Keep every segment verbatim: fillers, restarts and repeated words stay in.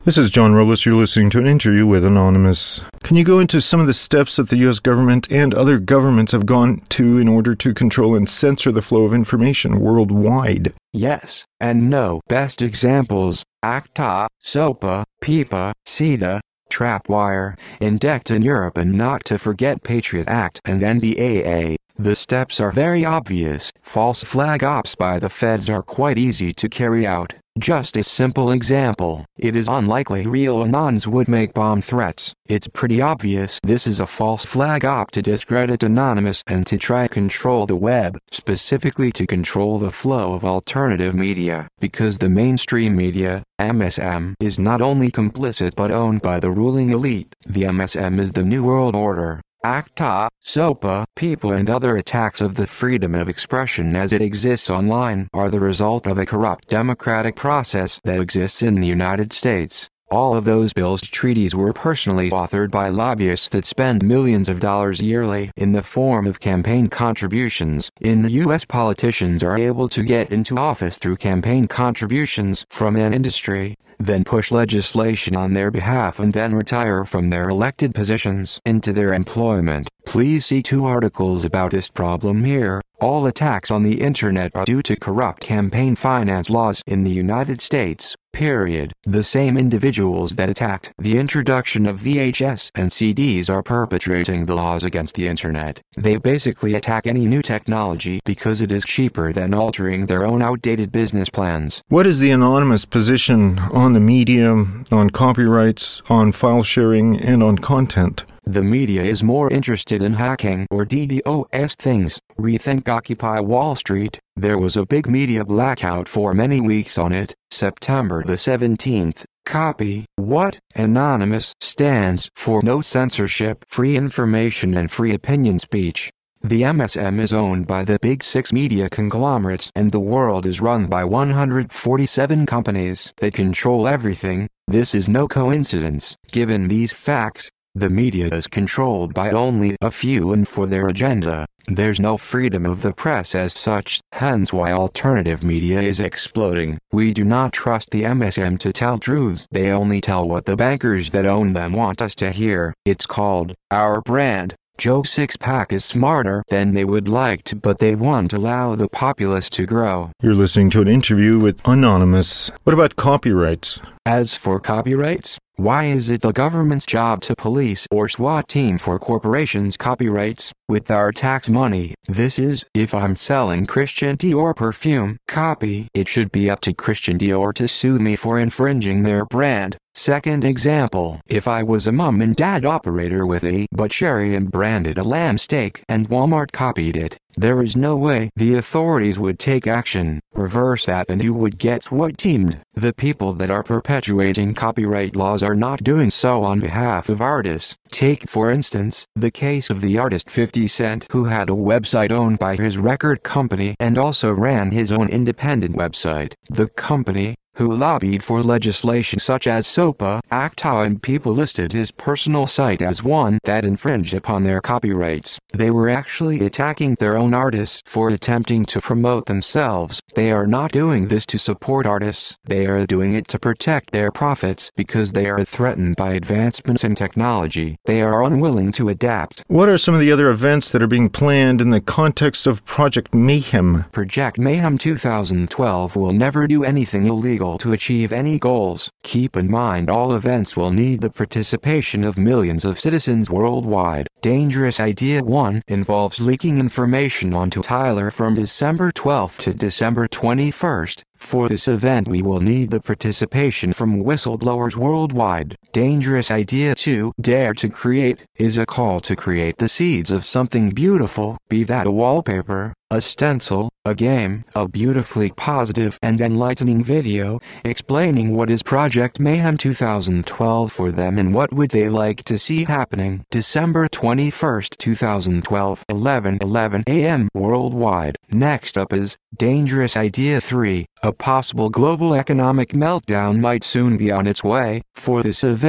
This is John Robles. You're listening to an interview with Anonymous. Can you go into some of the steps that the U S government and other governments have gone to in order to control and censor the flow of information worldwide? Yes, and no. Best examples: ACTA, SOPA, PIPA, CETA, Trapwire, INDECT in Europe, and not to forget Patriot Act and N D A A. The steps are very obvious. False flag ops by the feds are quite easy to carry out. Just a simple example: it is unlikely real Anons would make bomb threats. It's pretty obvious this is a false flag op to discredit Anonymous and to try control the web, specifically to control the flow of alternative media, because the mainstream media, M S M, is not only complicit but owned by the ruling elite. The M S M is the New World Order. ACTA, SOPA, PIPA and other attacks of the freedom of expression as it exists online are the result of a corrupt democratic process that exists in the United States. All of those bills and treaties were personally authored by lobbyists that spend millions of dollars yearly in the form of campaign contributions. In the U S, politicians are able to get into office through campaign contributions from an industry, then push legislation on their behalf and then retire from their elected positions into their employment. Please see two articles about this problem here. All attacks on the internet are due to corrupt campaign finance laws in the United States, period. The same individuals that attacked the introduction of V H S and C Ds are perpetrating the laws against the internet. They basically attack any new technology because it is cheaper than altering their own outdated business plans. What is the Anonymous position on the media, on copyrights, on file sharing, and on content? The media is more interested in hacking or DDoS things. Rethink Occupy Wall Street. There was a big media blackout for many weeks on it. September the seventeenth. Copy. What? Anonymous stands for no censorship, free information and free opinion speech. The M S M is owned by the big six media conglomerates and the world is run by one hundred forty-seven companies that control everything. This is no coincidence. Given these facts, the media is controlled by only a few and for their agenda. There's no freedom of the press as such, hence why alternative media is exploding. We do not trust the M S M to tell truths. They only tell what the bankers that own them want us to hear. It's called our brand. Joe Sixpack is smarter than they would like to, but they want to allow the populace to grow. You're listening to an interview with Anonymous. What about copyrights? As for copyrights, why is it the government's job to police or SWAT team for corporations' copyrights with our tax money? This is, if I'm selling Christian Dior perfume copy, it should be up to Christian Dior to sue me for infringing their brand. Second example, if I was a mom and dad operator with a butchery and branded a lamb steak and Walmart copied it, there is no way the authorities would take action. Reverse that and you would get SWAT teamed. The people that are perpetuating copyright laws are not doing so on behalf of artists. Take for instance, the case of the artist fifty cent who had a website owned by his record company and also ran his own independent website. The company, who lobbied for legislation such as SOPA, ACTA and PIPA, listed his personal site as one that infringed upon their copyrights. They were actually attacking their own artists for attempting to promote themselves. They are not doing this to support artists. They are doing it to protect their profits because they are threatened by advancements in technology. They are unwilling to adapt. What are some of the other events that are being planned in the context of Project Mayhem? Project Mayhem two thousand twelve will never do anything illegal to achieve any goals. Keep in mind all events will need the participation of millions of citizens worldwide. Dangerous Idea one involves leaking information onto Tyler from December twelfth to December twenty-first. For this event we will need the participation from whistleblowers worldwide. Dangerous Idea two, Dare to Create, is a call to create the seeds of something beautiful, be that a wallpaper, a stencil, a game, a beautifully positive and enlightening video, explaining what is Project Mayhem two thousand twelve for them and what would they like to see happening. December twenty-first, two thousand twelve, eleven eleven a m worldwide. Next up is Dangerous Idea three. A possible global economic meltdown might soon be on its way. For this event,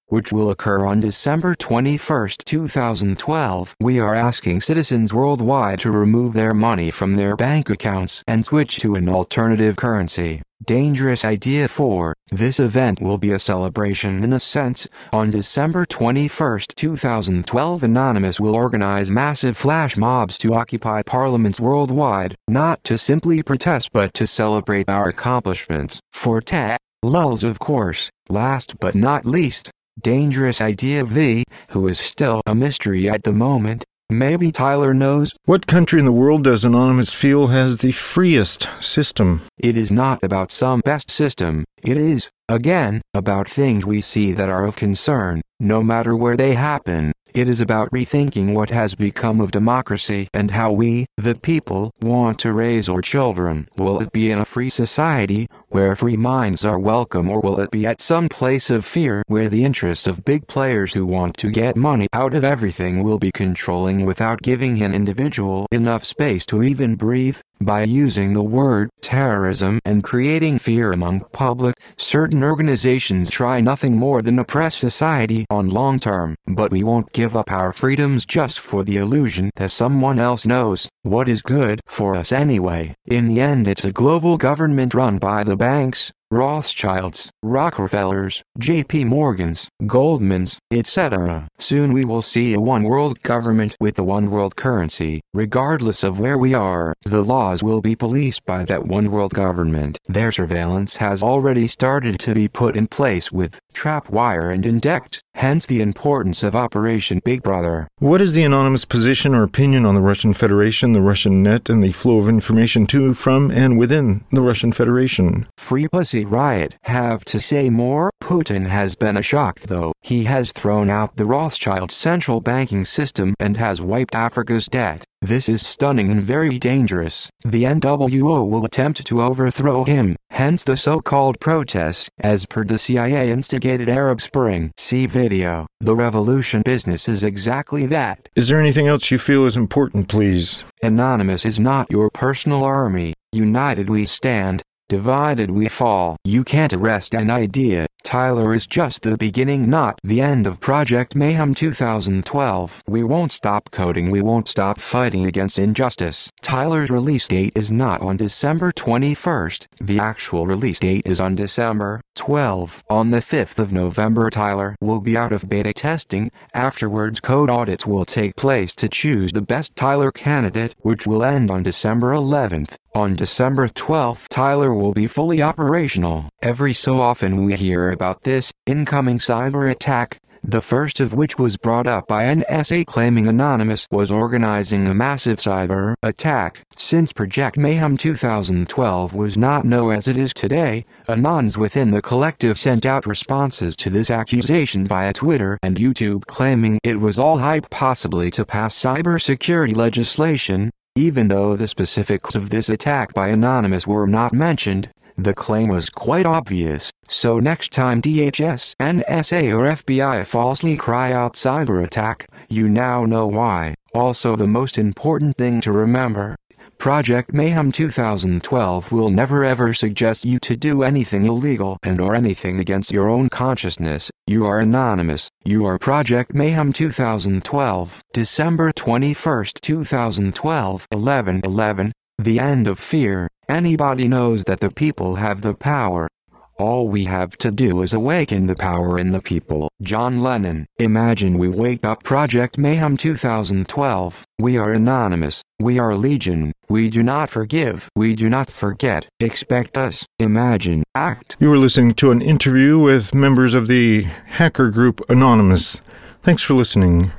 which will occur on December twenty-first, two thousand twelve. We are asking citizens worldwide to remove their money from their bank accounts and switch to an alternative currency. Dangerous idea. four. This event will be a celebration in a sense. On December twenty-first, two thousand twelve, Anonymous will organize massive flash mobs to occupy parliaments worldwide, not to simply protest but to celebrate our accomplishments. For tech lulz, of course. Last but not least, dangerous idea. V, who is still a mystery at the moment. Maybe Tyler knows. What country in the world does Anonymous feel has the freest system? It is not about some best system. It is, again, about things we see that are of concern, no matter where they happen. It is about rethinking what has become of democracy and how we, the people, want to raise our children. Will it be in a free society, where free minds are welcome, or will it be at some place of fear where the interests of big players who want to get money out of everything will be controlling without giving an individual enough space to even breathe? By using the word terrorism and creating fear among public, certain organizations try nothing more than oppress society on long term. But we won't give up our freedoms just for the illusion that someone else knows what is good for us anyway. In the end, it's a global government run by the banks, Rothschilds, Rockefellers, J P Morgans, Goldmans, et cetera. Soon we will see a one-world government with a one-world currency. Regardless of where we are, the laws will be policed by that one-world government. Their surveillance has already started to be put in place with Trapwire and Indect, hence the importance of Operation Big Brother. What is the Anonymous position or opinion on the Russian Federation, the Russian net, and the flow of information to, from, and within the Russian Federation? Free Pussy Riot. Have to say more? Putin has been a shock though. He has thrown out the Rothschild central banking system and has wiped Africa's debt. This is stunning and very dangerous. The N W O will attempt to overthrow him, hence the so-called protests, as per the C I A-instigated Arab Spring. See video. The revolution business is exactly that. Is there anything else you feel is important, please? Anonymous is not your personal army. United we stand. Divided we fall. You can't arrest an idea. Tyler is just the beginning, not the end of Project Mayhem two thousand twelve. We won't stop coding, we won't stop fighting against injustice. Tyler's release date is not on December twenty-first. The actual release date is on December twelfth. On the fifth of November, Tyler will be out of beta testing. Afterwards, code audits will take place to choose the best Tyler candidate, which will end on December eleventh. On December twelfth, Tyler will be fully operational. Every so often we hear about this incoming cyber attack, the first of which was brought up by N S A claiming Anonymous was organizing a massive cyber attack. Since Project Mayhem two thousand twelve was not known as it is today, Anons within the collective sent out responses to this accusation via Twitter and YouTube claiming it was all hype, possibly to pass cybersecurity legislation. Even though the specifics of this attack by Anonymous were not mentioned, the claim was quite obvious. So next time D H S, N S A or F B I falsely cry out cyber attack, you now know why. Also, the most important thing to remember, Project Mayhem two thousand twelve will never ever suggest you to do anything illegal and or anything against your own consciousness. You are Anonymous. You are Project Mayhem two thousand twelve. December twenty-first, two thousand twelve, eleven eleven. The end of fear. Anybody knows that the people have the power. All we have to do is awaken the power in the people. John Lennon. Imagine we wake up Project Mayhem two thousand twelve. We are Anonymous. We are Legion. We do not forgive. We do not forget. Expect us. Imagine. Act. You were listening to an interview with members of the hacker group Anonymous. Thanks for listening.